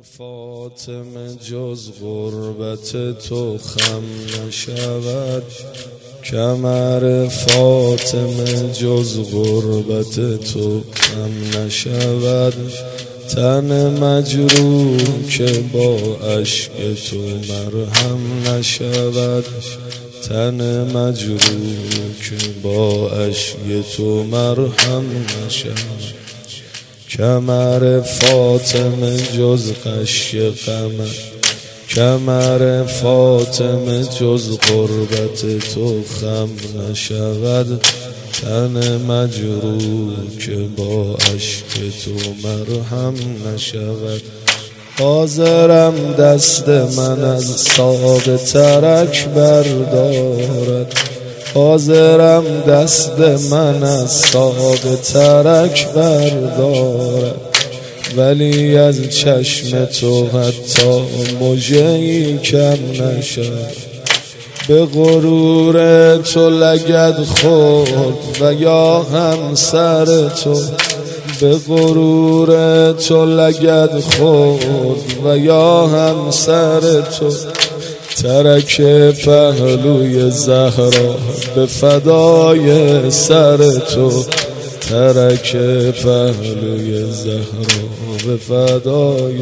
فاطمه جز غربت تو خم نشود، کمر فاطمه جز غربت تو خم نشود. تن مجروح که با اشک تو مرهم نشود، تن مجروح که با اشک تو مرهم نشود. کمر فاطمه جز غش غم، کمر فاطمه جز غربت تو خم نشود. تن مجروح که با اشک تو مرهم نشود. حاضرم دست من از ساق ترک بردارد، حاضرم دست من از ساق ترک بردارد، ولی از چشم تو حتی مژه‌ای کم نشد. به غرور تو لگد خورد و یا همسر تو، به غرور تو لگد خورد و یا همسر تو. ترک پهلوی زهرا به فدای سر تو، ترک پهلوی زهرا به فدای.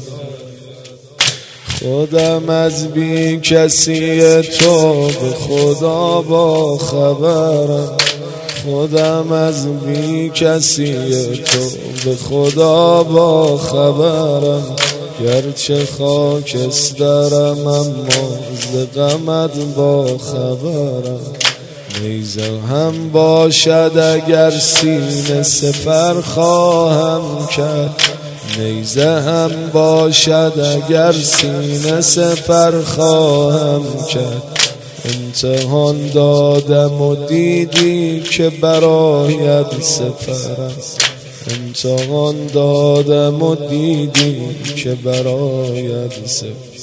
خودم از بی کسی تو به خدا با خبرم، خودم از بی کسی تو به خدا با خبرم. گرچه خاکسترم اما ز غمت با خبرم. نیزه هم باشد اگر سینه سپر خواهم کرد، نیزه هم باشد اگر سینه سپر خواهم کرد. امتحان دادم و دیدی که برایت سپر است، امتحان دادم و دیدی که برایت سپر.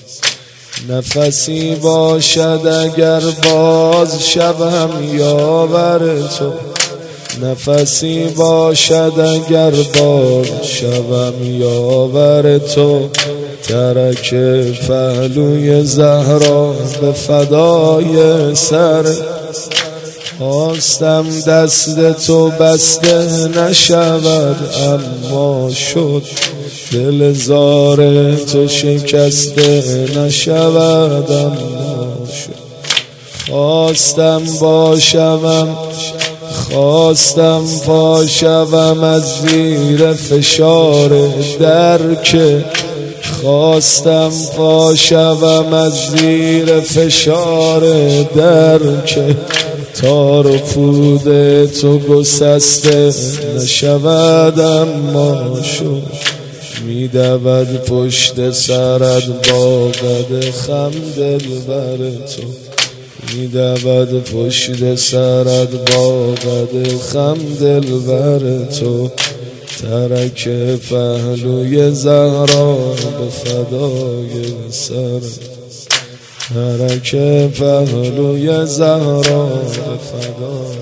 نفسی باشد اگر باز شوم یاور تو، نفسی باشد اگر باز شوم یاور تو. ترک پهلوی زهرا به فدای سر. خواستم دست تو بسته نشود اما شد، دل زار تو شکسته نشود اما شد. خواستم باشم، خواستم پاشوم از زیر فشار درک، خواستم پاشوم از زیر فشار درک. تار و پود تو گسسته نشود اما شد، میدود پشت سرت با قد خم دلبر تو، میدود پشت سرت با قد خم دلبر تو. ترک پهلوی زهرا به فدای سر، ترک پهلوی زهرا به فدای.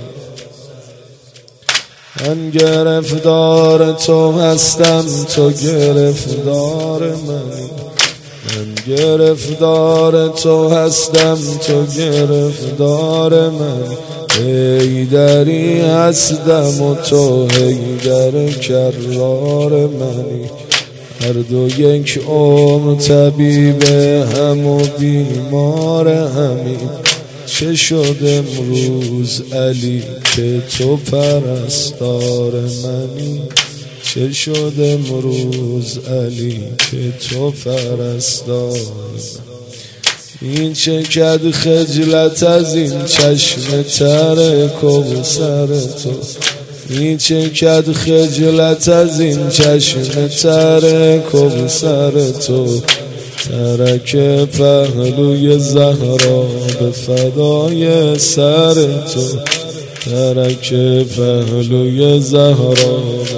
من گرفتار تو هستم تو گرفتار منی، من گرفتار تو هستم تو گرفتار منی. حیدری هستم و تو حیدر کرار منی. هر دو یک عمر طبیب هم و بیمار همین. چه شد امروز علی که تو پرستار منی، چه شد امروز علی که تو پرستار منی. این چکد خجلت از این چشم تر کوثر تو، این چکد خجلت از این چشم تر کوثر تو. ترک پهلوی زهرا به فدای سر تو، ترک پهلوی زهرا.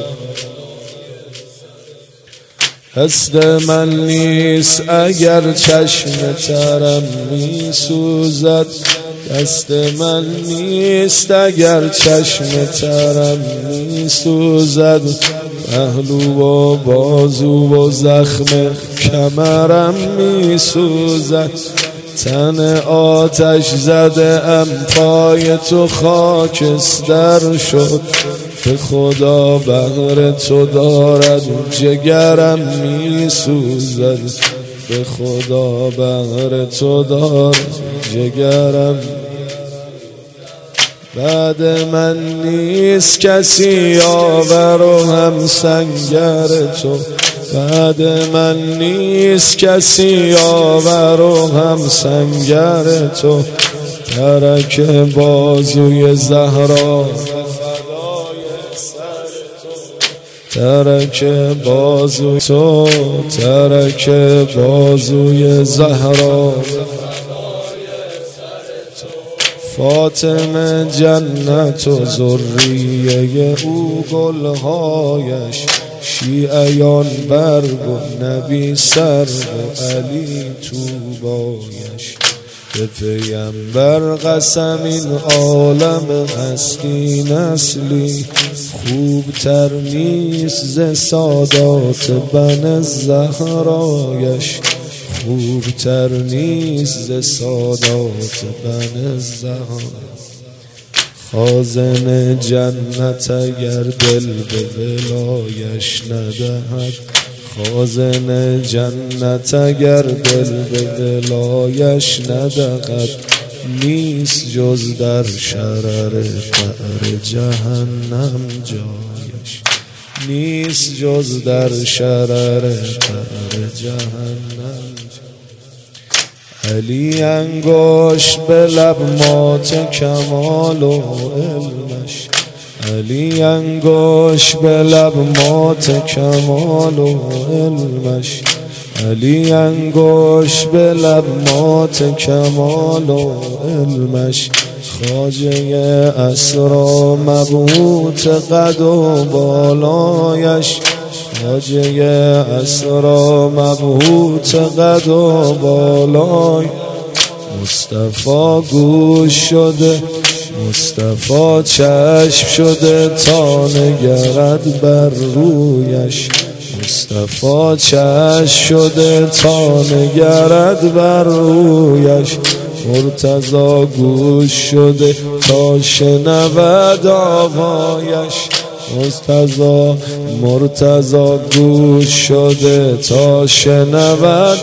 دست من نیست اگر چشم ترم می سوزد، دست من نیست اگر چشم ترم می سوزد. پهلو و بازو و زخم کمرم می سوزد. تن آتش زده ام پای تو خاکستر شد. به خدا بهر تو دارد جگرم می سوزد. به خدا بهر تو دارد جگرم. بعد من نیست کسی یاور و هم سنگر تو. بعد من نیست کسی یاور و هم سنگر تو. ترک بازوی زهرا ترک بازوی تو. ترک بازوی زهرا فاطمه جنت و ذریه او گلهایش. شیعیان برگ و نبی سر و علی طوبایش. به پیمبر قسم این عالم هستی نسلی. خوبتر نیست ز سادات بن زهرایش. خوبتر نیست ز سادات بن زهرایش. خازن جنت اگر دل به ولایش ندهد. خازن جنت اگر دل به ولایش ندهد. نیست جز در شرر قعر جهنم جایش. نیست جز در شرر قعر جهنم. علی انگشت به لب مات کمال و علمش. علی انگشت به لب مات کمال و علمش. علی انگشت به لب مات کمال و علمش. خواجه اسرا مبهوت قد و بالایش. خواجه اسرا مبهوت قد و بالای. مصطفی گوش شده مصطفی چشم شده تا نگرد بر رویش. مصطفی چشم شده تا نگرد بر رویش. مرتضی گوش شده تا شنود آوایش. مرتضی گوش شده تا شنود.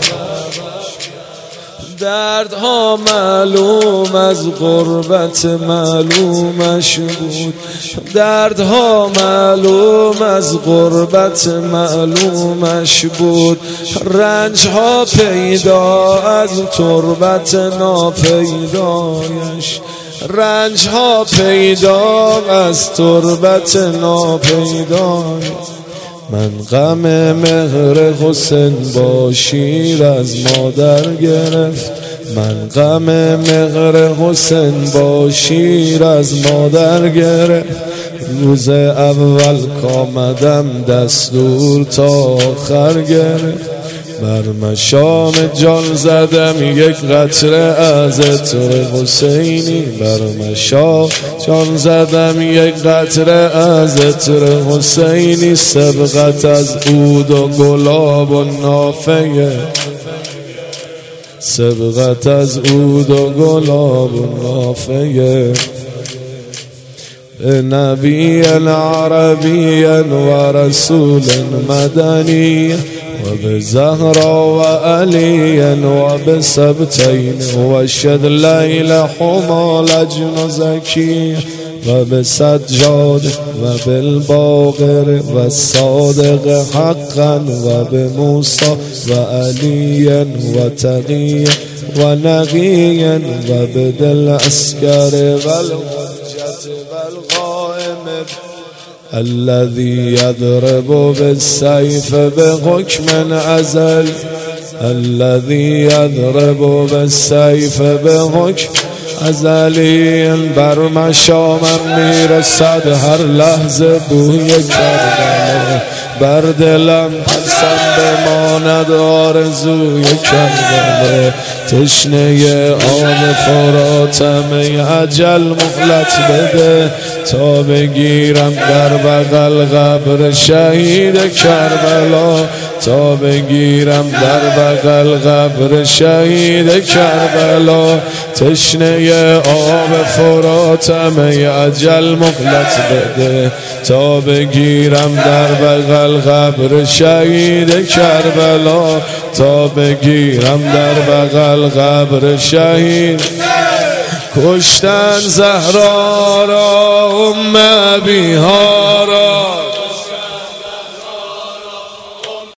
دردها معلوم از غربت معلومش بود. دردها معلوم از غربت معلومش بود. رنجها پیدا از تربت ناپیدایش. رنجها پیدا از تربت ناپیدایش. من غم مهر حسین با شیر از مادر گرفت. من غم مهر حسین با شیر از مادر گرفت. روز اول کامدم دستور تا آخر گرفت. بر مشام جان زدم یک قطره از عطر حسینی. بر مشام جان زدم یک قطره از عطر حسینی. سبقت از عود و گلاب و نافه. سبقت از عود و گلاب و نافه. نبی عربی و رسول مدنی. و به زهرا و علی و به سبتین و شد لیل حما لجن زکی. و به سجاد و بالباقر و صادق حقا. و به موسی و علی و تقی و نقی. و به دل اسکر و الحجت و القائم. الذي يضرب بالسيف بحكم ازل. الذي يضرب بالسيف بحكم ازلی. بر مشامم میرسد هر لحظه بوی کربلا. بر دلم بلسم بماند آرزوی کربلا تشنه آب فراتم ای اجل مهلت بده تا بگیرم در بغل قبر شهید کربلا تا بگیرم در بغل قبر شهید کربلا تشنه آب فراتم ای اجل مهلت بده تا بگیرم در بغل قبر شهید کربلا تا بگیرم در بغل قبر شهید کشتن زهرا را ام ابیها را